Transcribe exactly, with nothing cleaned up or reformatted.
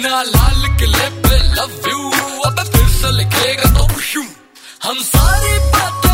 बिना लाल किले पे लव यू अब फिर से लिखेगा तो हम सारी बातें